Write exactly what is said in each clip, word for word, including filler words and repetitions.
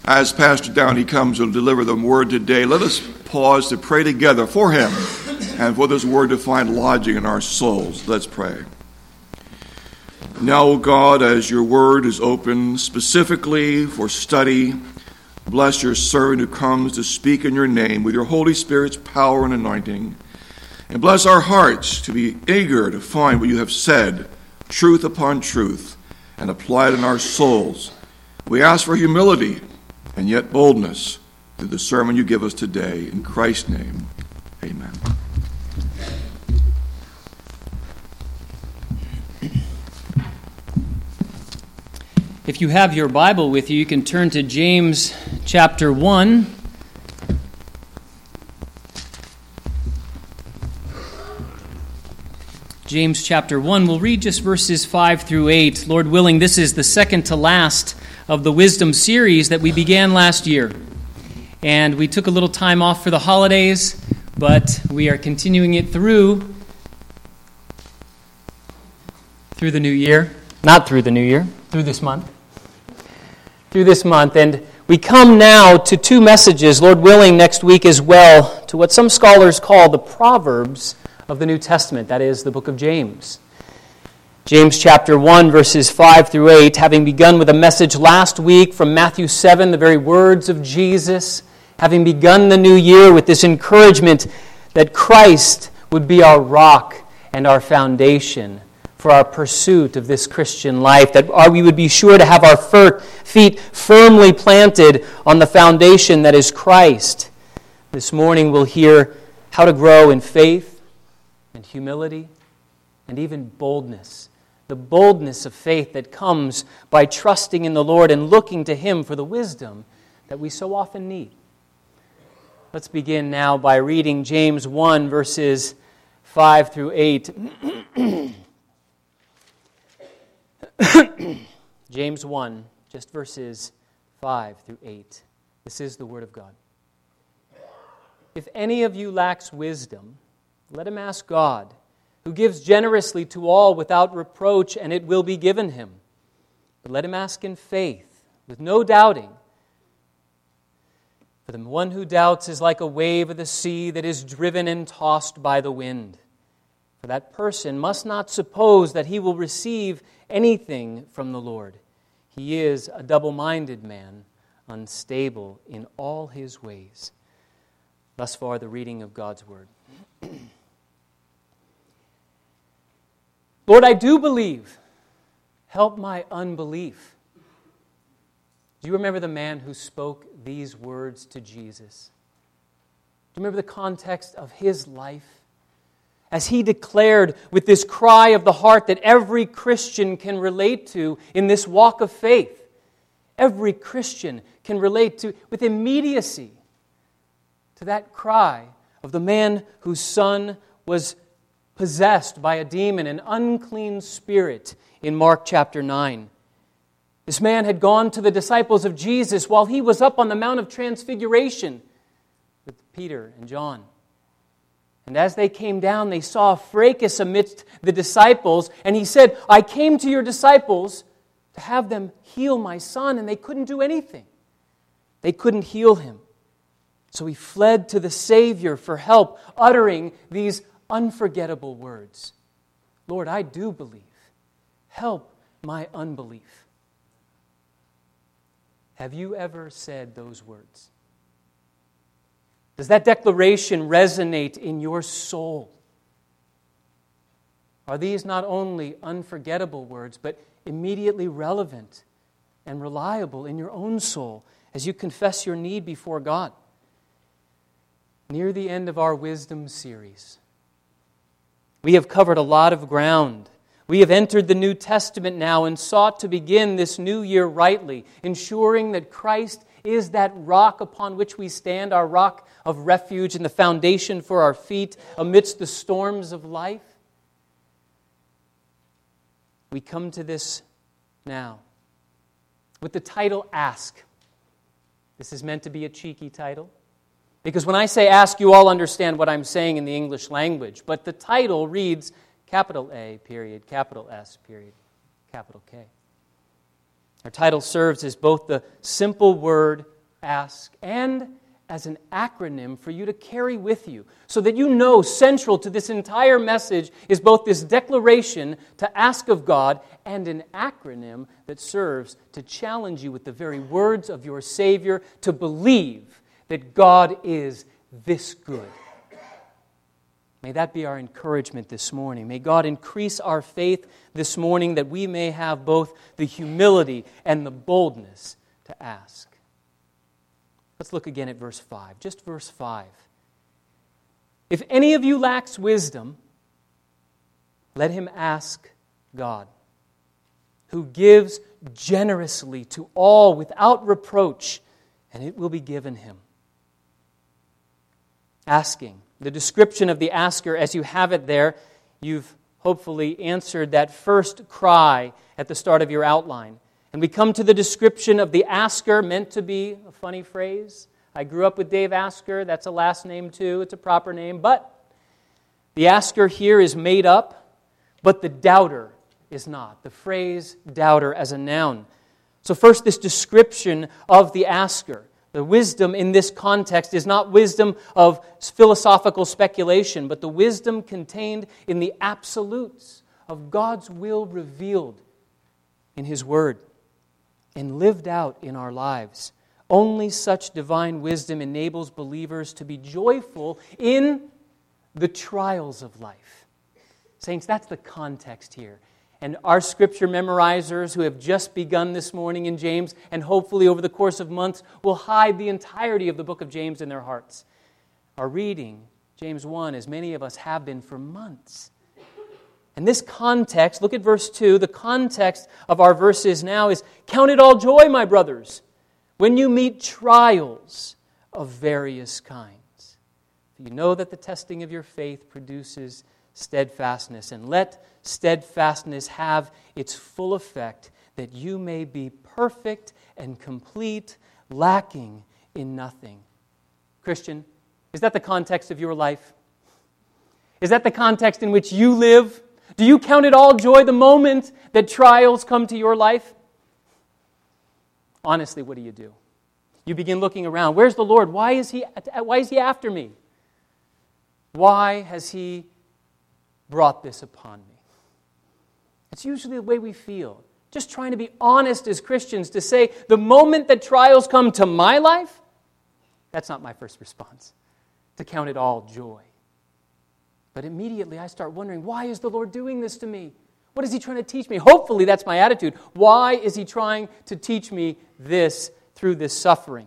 As Pastor Downey comes to deliver the word today, let us pause to pray together for him and for this word to find lodging in our souls. Let's pray. Now, O God, as your word is open specifically for study, bless your servant who comes to speak in your name with your Holy Spirit's power and anointing. And bless our hearts to be eager to find what you have said, truth upon truth, and apply it in our souls. We ask for humility and yet boldness through the sermon you give us today. In Christ's name, amen. If you have your Bible with you, you can turn to James chapter one. James chapter one. We'll read just verses five through eight. Lord willing, this is the second to last of the Wisdom series that we began last year. And we took a little time off for the holidays, but we are continuing it through through the new year. Not through the new year, through this month. Through this month. And we come now to two messages, Lord willing, next week as well, to what some scholars call the Proverbs of the New Testament, that is, the book of James. James chapter one, verses five through eight, having begun with a message last week from Matthew seven, the very words of Jesus, having begun the new year with this encouragement that Christ would be our rock and our foundation for our pursuit of this Christian life, that we would be sure to have our feet firmly planted on the foundation that is Christ. This morning we'll hear how to grow in faith, and humility, and even boldness. The boldness of faith that comes by trusting in the Lord and looking to Him for the wisdom that we so often need. Let's begin now by reading James one, verses five through eight. James one, just verses five through eight. This is the Word of God. If any of you lacks wisdom, let him ask God, who gives generously to all without reproach, and it will be given him. But let him ask in faith, with no doubting. For the one who doubts is like a wave of the sea that is driven and tossed by the wind. For that person must not suppose that he will receive anything from the Lord. He is a double-minded man, unstable in all his ways. Thus far, the reading of God's Word. Lord, I do believe. Help my unbelief. Do you remember the man who spoke these words to Jesus? Do you remember the context of his life? As he declared with this cry of the heart that every Christian can relate to in this walk of faith. Every Christian can relate to with immediacy to that cry of the man whose son was possessed by a demon, an unclean spirit, in Mark chapter nine. This man had gone to the disciples of Jesus while he was up on the Mount of Transfiguration with Peter and John. And as they came down, they saw a fracas amidst the disciples, and he said, I came to your disciples to have them heal my son, and they couldn't do anything. They couldn't heal him. So he fled to the Savior for help, uttering these unforgettable words. Lord, I do believe. Help my unbelief. Have you ever said those words? Does that declaration resonate in your soul? Are these not only unforgettable words, but immediately relevant and reliable in your own soul as you confess your need before God? Near the end of our wisdom series, we have covered a lot of ground. We have entered the New Testament now and sought to begin this new year rightly, ensuring that Christ is that rock upon which we stand, our rock of refuge and the foundation for our feet amidst the storms of life. We come to this now with the title Ask. This is meant to be a cheeky title, because when I say ask, you all understand what I'm saying in the English language. But the title reads capital A, period, capital S, period, capital K. Our title serves as both the simple word ask, and as an acronym for you to carry with you, so that you know central to this entire message is both this declaration to ask of God and an acronym that serves to challenge you with the very words of your Savior to believe that God is this good. May that be our encouragement this morning. May God increase our faith this morning that we may have both the humility and the boldness to ask. Let's look again at verse five, just verse five. If any of you lacks wisdom, let him ask God, who gives generously to all without reproach, and it will be given him. Asking. The description of the asker, as you have it there, you've hopefully answered that first cry at the start of your outline. And we come to the description of the asker, meant to be a funny phrase. I grew up with Dave Asker. That's a last name too. It's a proper name. But the asker here is made up, but the doubter is not. The phrase doubter as a noun. So first, this description of the asker. The wisdom in this context is not wisdom of philosophical speculation, but the wisdom contained in the absolutes of God's will revealed in His Word and lived out in our lives. Only such divine wisdom enables believers to be joyful in the trials of life. Saints, that's the context here. And our Scripture memorizers who have just begun this morning in James, and hopefully over the course of months will hide the entirety of the book of James in their hearts, are reading James one, as many of us have been for months. And this context, look at verse two, the context of our verses now is, count it all joy, my brothers, when you meet trials of various kinds. For you know that the testing of your faith produces steadfastness, and let steadfastness have its full effect, that you may be perfect and complete, lacking in nothing. Christian, is that the context of your life? Is that the context in which you live? Do you count it all joy the moment that trials come to your life? Honestly, what do you do? You begin looking around. Where's the Lord? Why is He, why is He after me? Why has He brought this upon me? It's usually the way we feel. Just trying to be honest as Christians to say, the moment that trials come to my life, that's not my first response, to count it all joy. But immediately I start wondering, why is the Lord doing this to me? What is He trying to teach me? Hopefully that's my attitude. Why is He trying to teach me this through this suffering?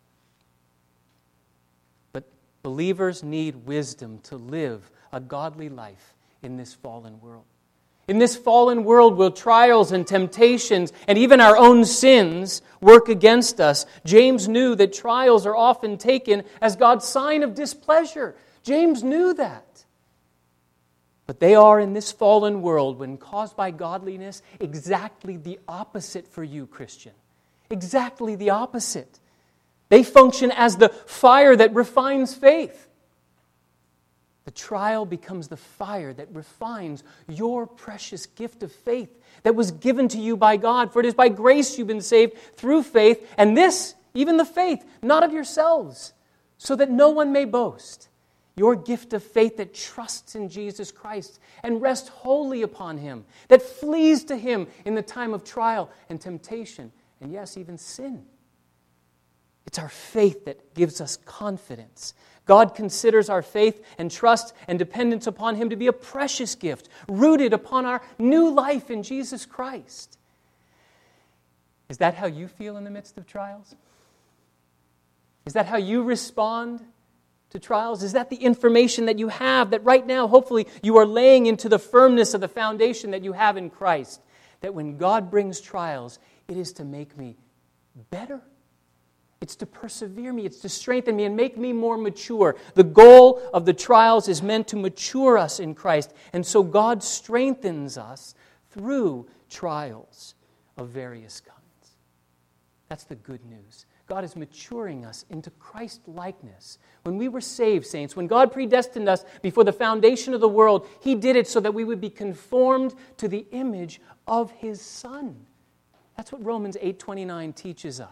But believers need wisdom to live a godly life in this fallen world. In this fallen world where trials and temptations and even our own sins work against us, James knew that trials are often taken as God's sign of displeasure. James knew that. But they are in this fallen world, when caused by godliness, exactly the opposite for you, Christian. Exactly the opposite. They function as the fire that refines faith. The trial becomes the fire that refines your precious gift of faith that was given to you by God. For it is by grace you've been saved through faith, and this, even the faith, not of yourselves, so that no one may boast. Your gift of faith that trusts in Jesus Christ and rests wholly upon Him, that flees to Him in the time of trial and temptation, and yes, even sin. It's our faith that gives us confidence. God considers our faith and trust and dependence upon Him to be a precious gift, rooted upon our new life in Jesus Christ. Is that how you feel in the midst of trials? Is that how you respond to trials? Is that the information that you have that right now, hopefully, you are laying into the firmness of the foundation that you have in Christ? That when God brings trials, it is to make me better. It's to persevere me. It's to strengthen me and make me more mature. The goal of the trials is meant to mature us in Christ. And so God strengthens us through trials of various kinds. That's the good news. God is maturing us into Christ-likeness. When we were saved, saints, when God predestined us before the foundation of the world, He did it so that we would be conformed to the image of His Son. That's what Romans eight twenty-nine teaches us.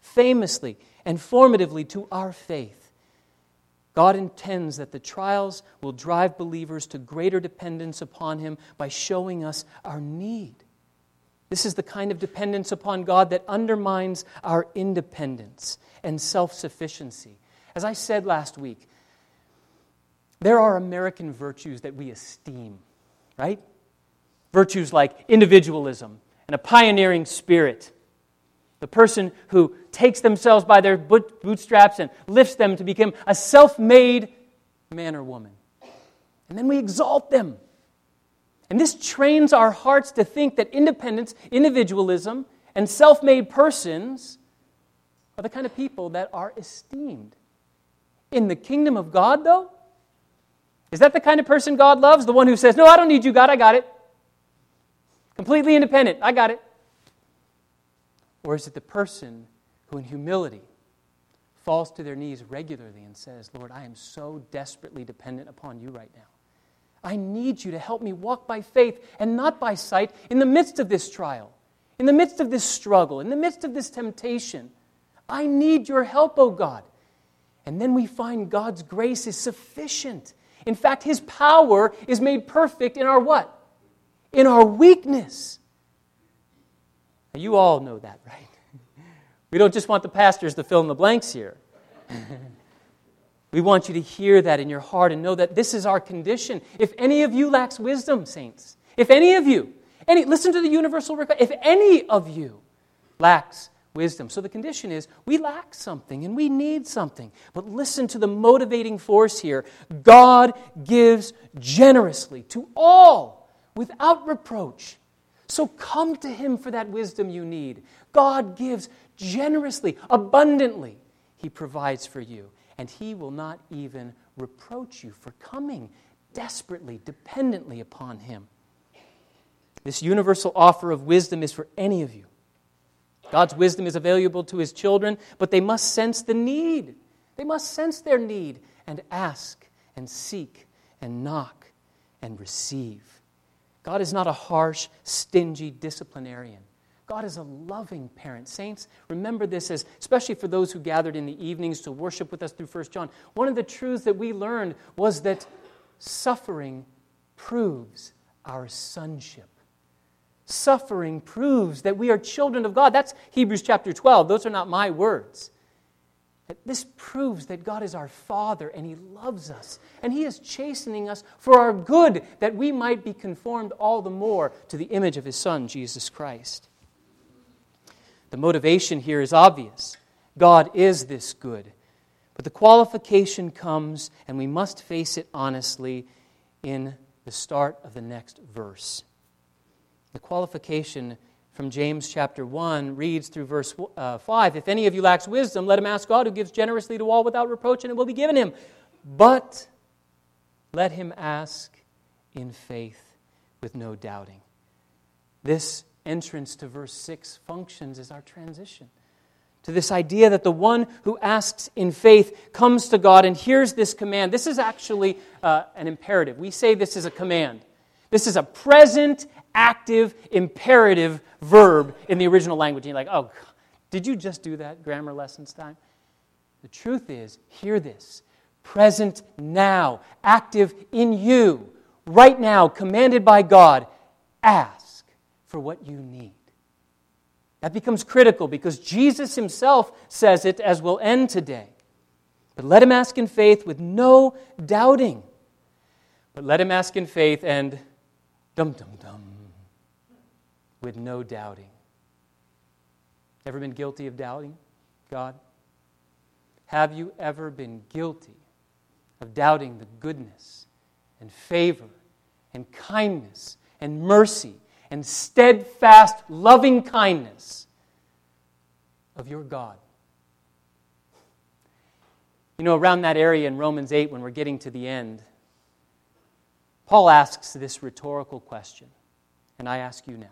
famously and formatively to our faith. God intends that the trials will drive believers to greater dependence upon Him by showing us our need. This is the kind of dependence upon God that undermines our independence and self-sufficiency. As I said last week, there are American virtues that we esteem, right? Virtues like individualism and a pioneering spirit. The person who takes themselves by their bootstraps and lifts them to become a self-made man or woman. And then we exalt them. And this trains our hearts to think that independence, individualism, and self-made persons are the kind of people that are esteemed. In the kingdom of God, though, is that the kind of person God loves? The one who says, no, I don't need you, God, I got it. Completely independent, I got it. Or is it the person who in humility falls to their knees regularly and says, Lord, I am so desperately dependent upon you right now. I need you to help me walk by faith and not by sight in the midst of this trial, in the midst of this struggle, in the midst of this temptation. I need your help, O God. And then we find God's grace is sufficient. In fact, His power is made perfect in our what? In our weakness. Now, you all know that, right? We don't just want the pastors to fill in the blanks here. We want you to hear that in your heart and know that this is our condition. If any of you lacks wisdom, saints, if any of you, any, listen to the universal request, if any of you lacks wisdom. So the condition is we lack something and we need something. But listen to the motivating force here. God gives generously to all without reproach. So come to Him for that wisdom you need. God gives generously, abundantly. He provides for you. And He will not even reproach you for coming desperately, dependently upon Him. This universal offer of wisdom is for any of you. God's wisdom is available to His children, but they must sense the need. They must sense their need and ask and seek and knock and receive. God is not a harsh, stingy disciplinarian. God is a loving parent. Saints, remember this, as especially for those who gathered in the evenings to worship with us through First John. One of the truths that we learned was that suffering proves our sonship. Suffering proves that we are children of God. That's Hebrews chapter twelve. Those are not my words. This proves that God is our Father and He loves us. And He is chastening us for our good, that we might be conformed all the more to the image of His Son, Jesus Christ. The motivation here is obvious. God is this good. But the qualification comes, and we must face it honestly, in the start of the next verse. The qualification from James chapter one reads through verse uh, five, if any of you lacks wisdom, let him ask God, who gives generously to all without reproach, and it will be given him. But let him ask in faith with no doubting. This entrance to verse six functions as our transition to this idea that the one who asks in faith comes to God and hears this command. This is actually uh, an imperative. We say this is a command. This is a present, active, imperative verb in the original language. And you're like, oh, did you just do that, grammar lessons time? The truth is, hear this. Present now, active in you, right now, commanded by God, ask for what you need. That becomes critical because Jesus Himself says it, as we'll end today. But let him ask in faith with no doubting. But let him ask in faith and dum dum dum with no doubting. Ever been guilty of doubting God? Have you ever been guilty of doubting the goodness and favor and kindness and mercy and steadfast loving kindness of your God? You know, around that area in Romans eight, when we're getting to the end, Paul asks this rhetorical question, and I ask you now.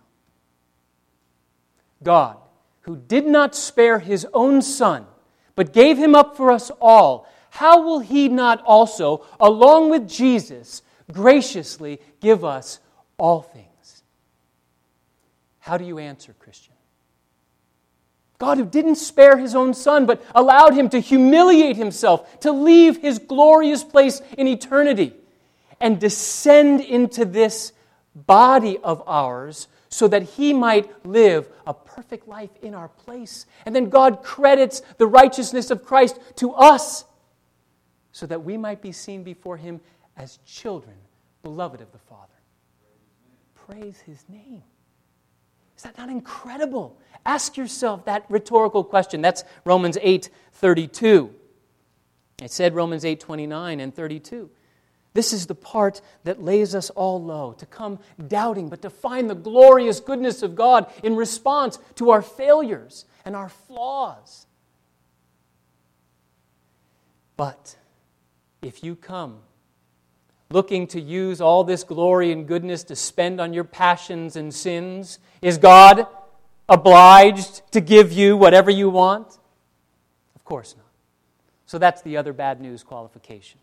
God, who did not spare His own Son, but gave Him up for us all, how will He not also, along with Jesus, graciously give us all things? How do you answer, Christian? God who didn't spare his own Son, but allowed him to humiliate himself, to leave his glorious place in eternity, and descend into this body of ours so that he might live a perfect life in our place. And then God credits the righteousness of Christ to us so that we might be seen before him as children, beloved of the Father. Praise his name. Is that not incredible? Ask yourself that rhetorical question. That's Romans eight thirty-two. It said Romans eight twenty-nine and thirty-two. This is the part that lays us all low, to come doubting, but to find the glorious goodness of God in response to our failures and our flaws. But if you come looking to use all this glory and goodness to spend on your passions and sins, is God obliged to give you whatever you want? Of course not. So that's the other bad news qualification.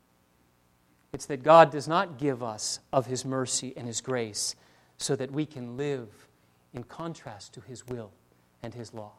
It's that God does not give us of his mercy and his grace so that we can live in contrast to his will and his law.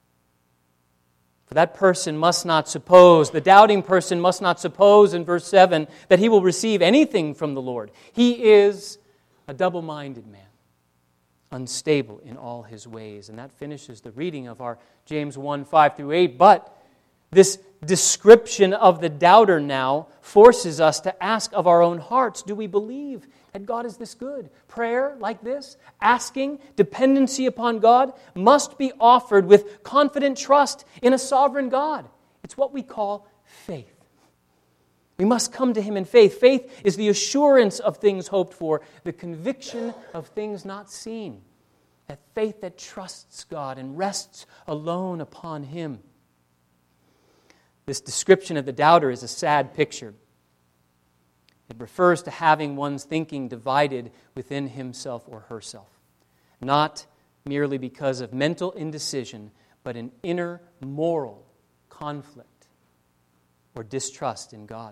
For that person must not suppose, the doubting person must not suppose in verse seven that he will receive anything from the Lord. He is a double-minded man, unstable in all his ways. And that finishes the reading of our James one, five through eight. But this description of the doubter now forces us to ask of our own hearts, do we believe that God is this good? Prayer like this, asking, dependency upon God, must be offered with confident trust in a sovereign God. It's what we call faith. We must come to him in faith. Faith is the assurance of things hoped for, the conviction of things not seen. That faith that trusts God and rests alone upon him. This description of the doubter is a sad picture. It refers to having one's thinking divided within himself or herself, not merely because of mental indecision, but an inner moral conflict or distrust in God.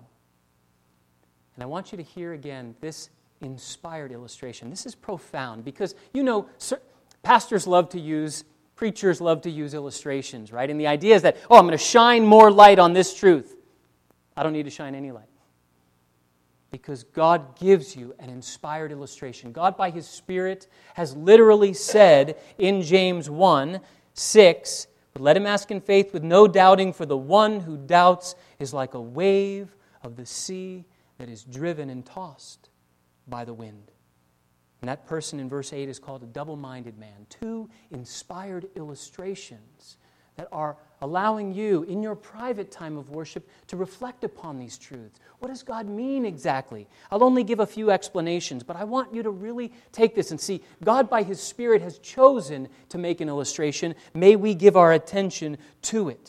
And I want you to hear again this inspired illustration. This is profound because, you know, pastors love to use Preachers love to use illustrations, right? And the idea is that, oh, I'm going to shine more light on this truth. I don't need to shine any light. Because God gives you an inspired illustration. God, by his Spirit, has literally said in James one, six, but let him ask in faith with no doubting, for the one who doubts is like a wave of the sea that is driven and tossed by the wind. And that person in verse eight is called a double-minded man. Two inspired illustrations that are allowing you, in your private time of worship, to reflect upon these truths. What does God mean exactly? I'll only give a few explanations, but I want you to really take this and see God, by his Spirit, has chosen to make an illustration. May we give our attention to it.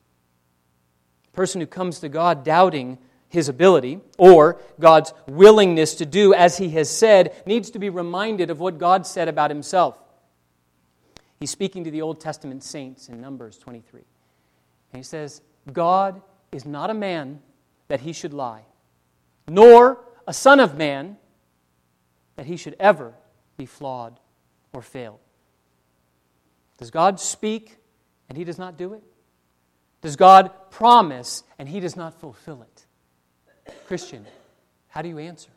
A person who comes to God doubting his ability, or God's willingness to do as he has said, needs to be reminded of what God said about himself. He's speaking to the Old Testament saints in Numbers twenty-three. And he says, God is not a man that he should lie, nor a son of man that he should ever be flawed or fail. Does God speak and he does not do it? Does God promise and he does not fulfill it? Christian, how do you answer?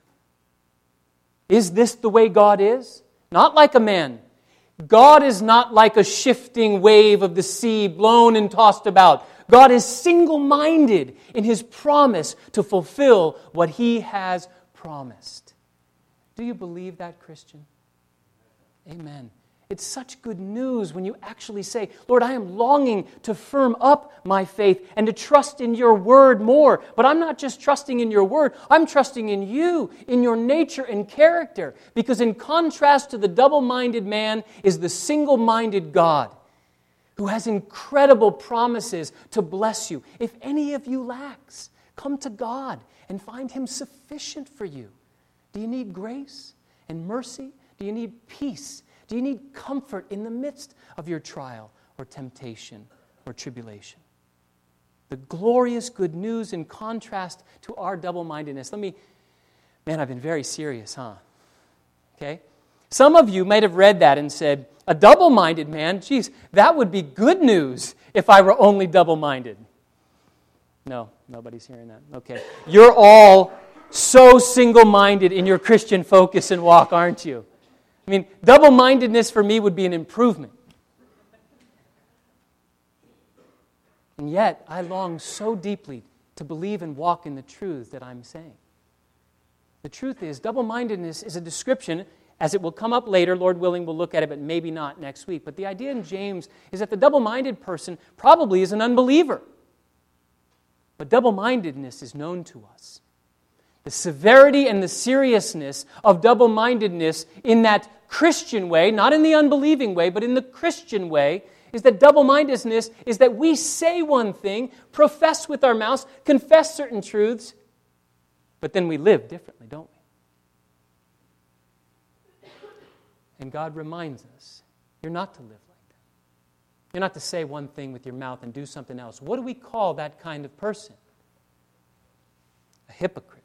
Is this the way God is? Not like a man. God is not like a shifting wave of the sea blown and tossed about. God is single-minded in his promise to fulfill what he has promised. Do you believe that, Christian? Amen. It's such good news when you actually say, Lord, I am longing to firm up my faith and to trust in your word more. But I'm not just trusting in your word. I'm trusting in you, in your nature and character. Because in contrast to the double-minded man is the single-minded God who has incredible promises to bless you. If any of you lacks, come to God and find him sufficient for you. Do you need grace and mercy? Do you need peace? Do you need comfort in the midst of your trial or temptation or tribulation? The glorious good news in contrast to our double-mindedness. Let me, man, I've been very serious, huh? Okay? Some of you might have read that and said, a double-minded man, geez, that would be good news if I were only double-minded. No, nobody's hearing that. Okay. You're all so single-minded in your Christian focus and walk, aren't you? I mean, double-mindedness for me would be an improvement. And yet, I long so deeply to believe and walk in the truth that I'm saying. The truth is, double-mindedness is a description, as it will come up later, Lord willing, we'll look at it, but maybe not next week. But the idea in James is that the double-minded person probably is an unbeliever. But double-mindedness is known to us. The severity and the seriousness of double-mindedness in that Christian way, not in the unbelieving way, but in the Christian way, is that double-mindedness is that we say one thing, profess with our mouths, confess certain truths, but then we live differently, don't we? And God reminds us, you're not to live like that. You're not to say one thing with your mouth and do something else. What do we call that kind of person? A hypocrite.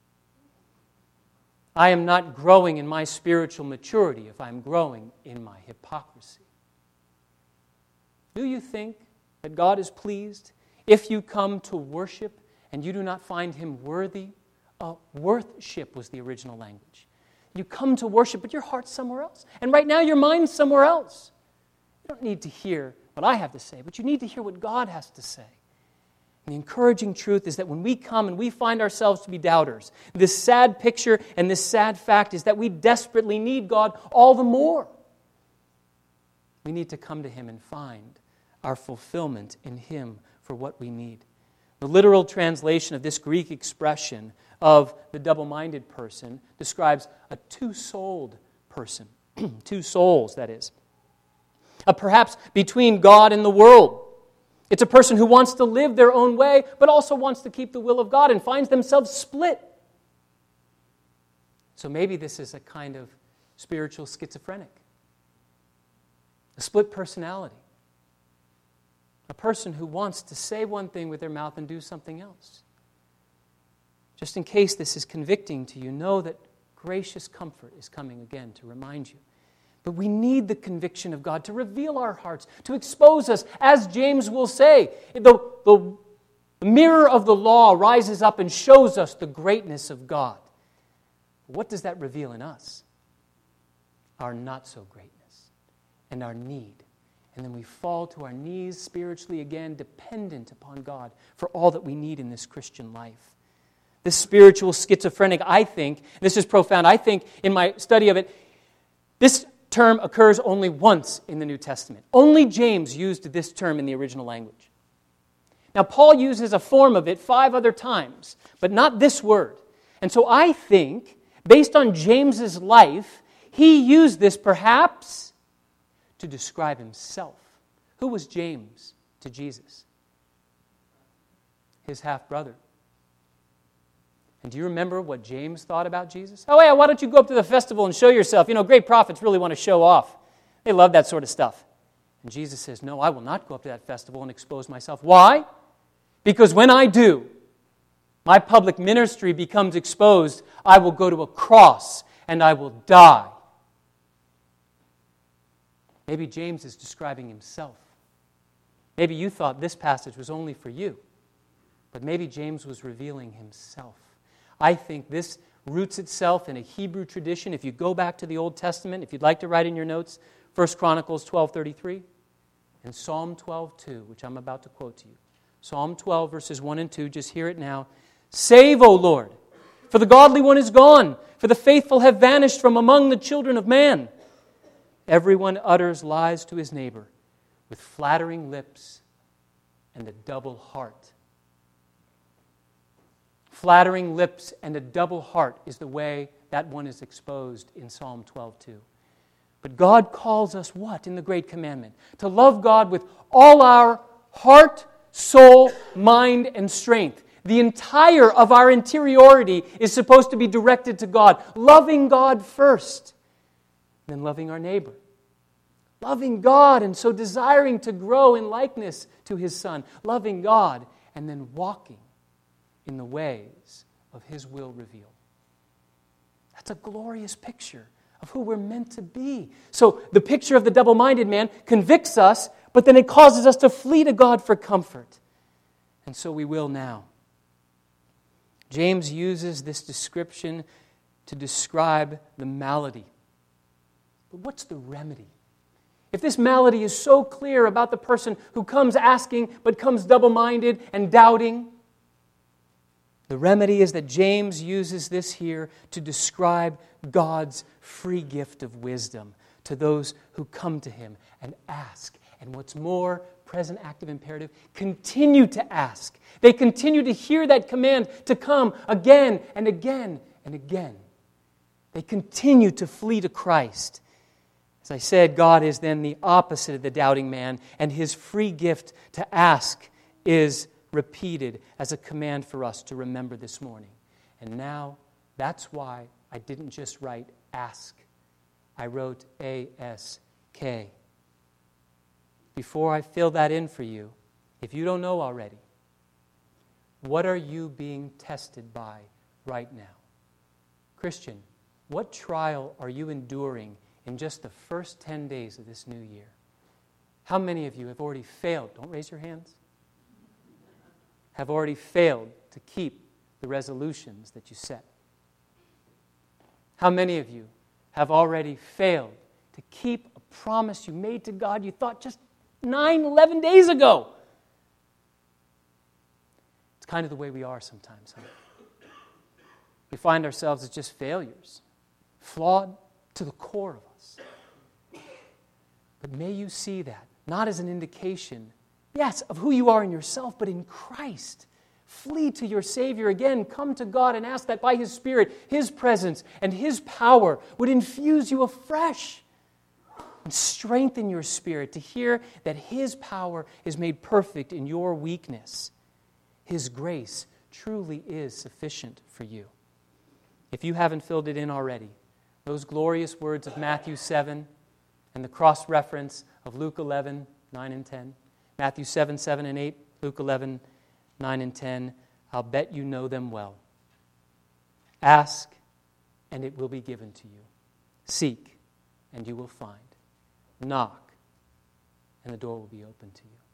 I am not growing in my spiritual maturity if I'm growing in my hypocrisy. Do you think that God is pleased if you come to worship and you do not find Him worthy? Uh, worthship was the original language. You come to worship, but your heart's somewhere else. And right now your mind's somewhere else. You don't need to hear what I have to say, but you need to hear what God has to say. And the encouraging truth is that when we come and we find ourselves to be doubters, this sad picture and this sad fact is that we desperately need God all the more. We need to come to Him and find our fulfillment in Him for what we need. The literal translation of this Greek expression of the double-minded person describes a two-souled person. Two souls, that is. A perhaps between God and the world. It's a person who wants to live their own way, but also wants to keep the will of God and finds themselves split. So maybe this is a kind of spiritual schizophrenic. A split personality. A person who wants to say one thing with their mouth and do something else. Just in case this is convicting to you, know that gracious comfort is coming again to remind you. But we need the conviction of God to reveal our hearts, to expose us, as James will say. The, the, the mirror of the law rises up and shows us the greatness of God. What does that reveal in us? Our not-so-greatness and our need. And then we fall to our knees spiritually again, dependent upon God for all that we need in this Christian life. This spiritual schizophrenic, I think, this is profound, I think in my study of it, this term occurs only once in the New Testament. Only James used this term in the original language. Now, Paul uses a form of it five other times, but not this word. And so I think, based on James's life, he used this perhaps to describe himself. Who was James to Jesus? His half-brother. And do you remember what James thought about Jesus? Oh, yeah, why don't you go up to the festival and show yourself? You know, great prophets really want to show off. They love that sort of stuff. And Jesus says, no, I will not go up to that festival and expose myself. Why? Because when I do, my public ministry becomes exposed. I will go to a cross and I will die. Maybe James is describing himself. Maybe you thought this passage was only for you. But maybe James was revealing himself. I think this roots itself in a Hebrew tradition. If you go back to the Old Testament, if you'd like to write in your notes, First Chronicles twelve thirty-three and Psalm twelve two, which I'm about to quote to you. Psalm twelve, verses one and two, just hear it now. Save, O Lord, for the godly one is gone, for the faithful have vanished from among the children of man. Everyone utters lies to his neighbor with flattering lips and a double heart. Flattering lips and a double heart is the way that one is exposed in Psalm twelve two. But God calls us what in the Great Commandment? To love God with all our heart, soul, mind, and strength. The entire of our interiority is supposed to be directed to God. Loving God first, then loving our neighbor. Loving God and so desiring to grow in likeness to His Son. Loving God and then walking in the ways of His will revealed. That's a glorious picture of who we're meant to be. So the picture of the double-minded man convicts us, but then it causes us to flee to God for comfort. And so we will now. James uses this description to describe the malady. But what's the remedy? If this malady is so clear about the person who comes asking but comes double-minded and doubting, the remedy is that James uses this here to describe God's free gift of wisdom to those who come to Him and ask. And what's more, present active imperative, continue to ask. They continue to hear that command to come again and again and again. They continue to flee to Christ. As I said, God is then the opposite of the doubting man, and His free gift to ask is repeated as a command for us to remember this morning. And now, that's why I didn't just write ask. I wrote A S K. Before I fill that in for you, if you don't know already, what are you being tested by right now? Christian, what trial are you enduring in just the first ten days of this new year? How many of you have already failed? Don't raise your hands. Have already failed to keep the resolutions that you set? How many of you have already failed to keep a promise you made to God you thought just nine, eleven days ago? It's kind of the way we are sometimes, huh? We find ourselves as just failures, flawed to the core of us. But may you see that, not as an indication, yes, of who you are in yourself, but in Christ. Flee to your Savior again. Come to God and ask that by His Spirit, His presence, and His power would infuse you afresh and strengthen your spirit to hear that His power is made perfect in your weakness. His grace truly is sufficient for you. If you haven't filled it in already, those glorious words of Matthew seven and the cross-reference of Luke eleven, nine and ten, Matthew seven, seven and eight, Luke eleven, nine and ten, I'll bet you know them well. Ask, and it will be given to you. Seek, and you will find. Knock, and the door will be open to you.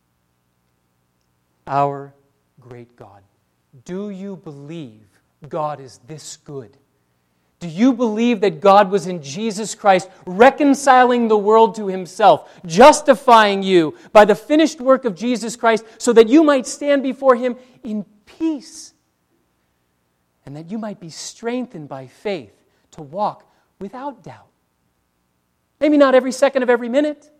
Our great God, do you believe God is this good? Do you believe that God was in Jesus Christ reconciling the world to Himself, justifying you by the finished work of Jesus Christ so that you might stand before Him in peace and that you might be strengthened by faith to walk without doubt? Maybe not every second of every minute,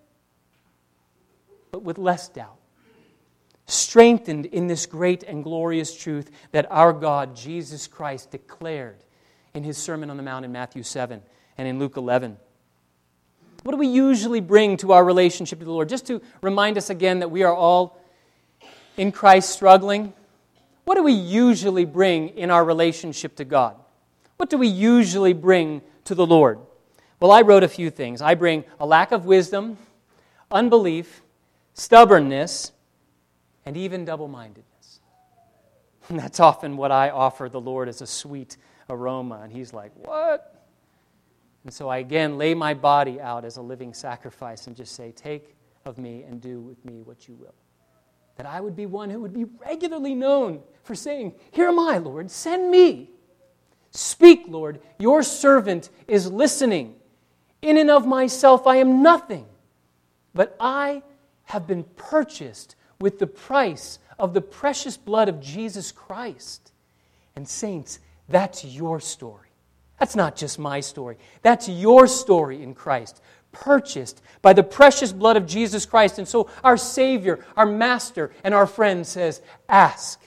but with less doubt. Strengthened in this great and glorious truth that our God, Jesus Christ, declared in His Sermon on the Mount in Matthew seven and in Luke eleven. What do we usually bring to our relationship to the Lord? Just to remind us again that we are all in Christ struggling. What do we usually bring in our relationship to God? What do we usually bring to the Lord? Well, I wrote a few things. I bring a lack of wisdom, unbelief, stubbornness, and even double-mindedness. And that's often what I offer the Lord as a sweet aroma. And He's like, what? And so I again lay my body out as a living sacrifice and just say, take of me and do with me what you will. That I would be one who would be regularly known for saying, here am I, Lord, send me. Speak, Lord, your servant is listening. In and of myself I am nothing, but I have been purchased with the price of the precious blood of Jesus Christ. And saints, that's your story. That's not just my story. That's your story in Christ, purchased by the precious blood of Jesus Christ. And so our Savior, our Master, and our friend says, ask,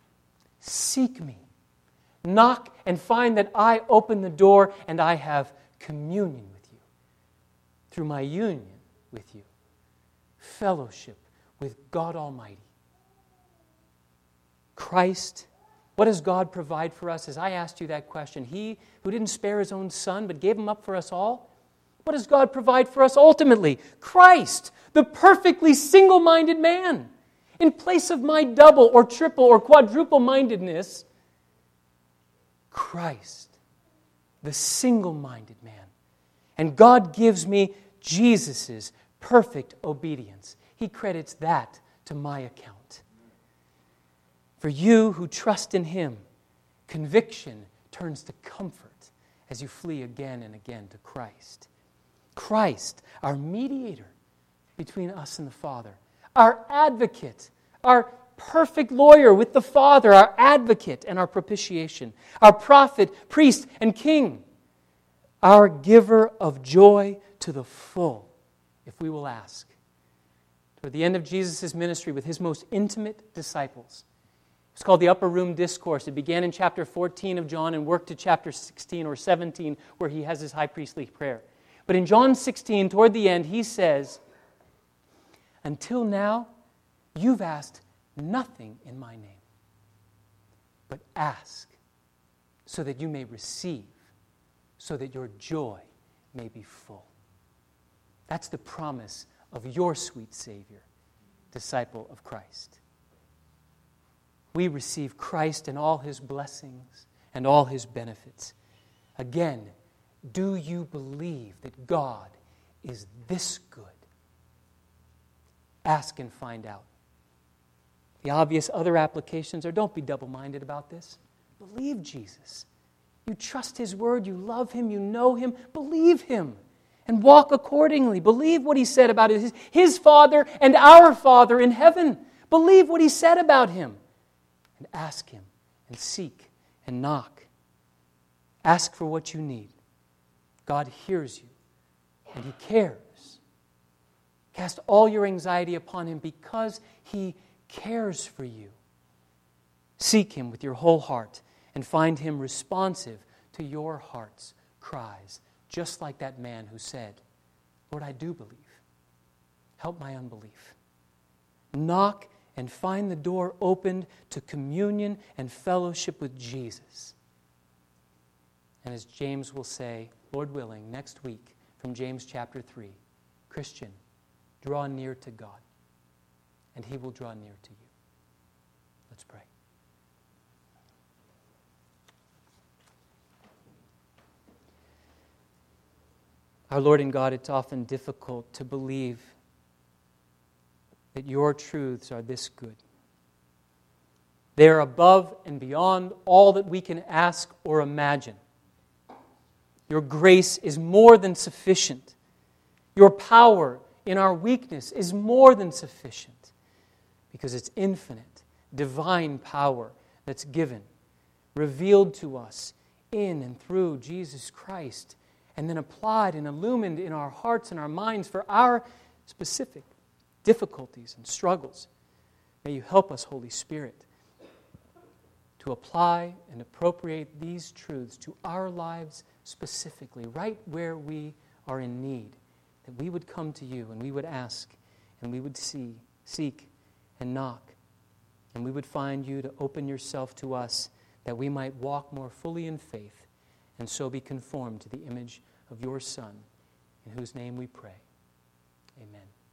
seek me, knock and find that I open the door and I have communion with you. Through my union with you, fellowship with God Almighty. Christ, what does God provide for us? As I asked you that question, He who didn't spare His own Son but gave Him up for us all, what does God provide for us ultimately? Christ, the perfectly single-minded man. In place of my double or triple or quadruple mindedness, Christ, the single-minded man. And God gives me Jesus' perfect obedience. He credits that to my account. For you who trust in Him, conviction turns to comfort as you flee again and again to Christ. Christ, our mediator between us and the Father, our advocate, our perfect lawyer with the Father, our advocate and our propitiation, our prophet, priest, and king, our giver of joy to the full, if we will ask. Toward the end of Jesus' ministry with His most intimate disciples, it's called the Upper Room Discourse. It began in chapter fourteen of John and worked to chapter sixteen or seventeen where He has His high priestly prayer. But in John sixteen, toward the end, He says, "Until now, you've asked nothing in my name, but ask so that you may receive, so that your joy may be full." That's the promise of your sweet Savior, disciple of Christ. We receive Christ and all His blessings and all His benefits. Again, do you believe that God is this good? Ask and find out. The obvious other applications are, don't be double-minded about this. Believe Jesus. You trust His word, you love Him, you know Him. Believe Him and walk accordingly. Believe what He said about His, His Father and our Father in heaven. Believe what He said about Him. And ask Him and seek and knock. Ask for what you need. God hears you and He cares. Cast all your anxiety upon Him because He cares for you. Seek Him with your whole heart and find Him responsive to your heart's cries, just like that man who said, "Lord, I do believe. Help my unbelief." Knock and find the door opened to communion and fellowship with Jesus. And as James will say, Lord willing, next week from James chapter three, Christian, draw near to God, and He will draw near to you. Let's pray. Our Lord and God, it's often difficult to believe that your truths are this good. They are above and beyond all that we can ask or imagine. Your grace is more than sufficient. Your power in our weakness is more than sufficient because it's infinite, divine power that's given, revealed to us in and through Jesus Christ, and then applied and illumined in our hearts and our minds for our specific difficulties and struggles. May you help us, Holy Spirit, to apply and appropriate these truths to our lives specifically, right where we are in need, that we would come to you and we would ask and we would see, seek and knock, and we would find you to open yourself to us that we might walk more fully in faith and so be conformed to the image of your Son, in whose name we pray. Amen.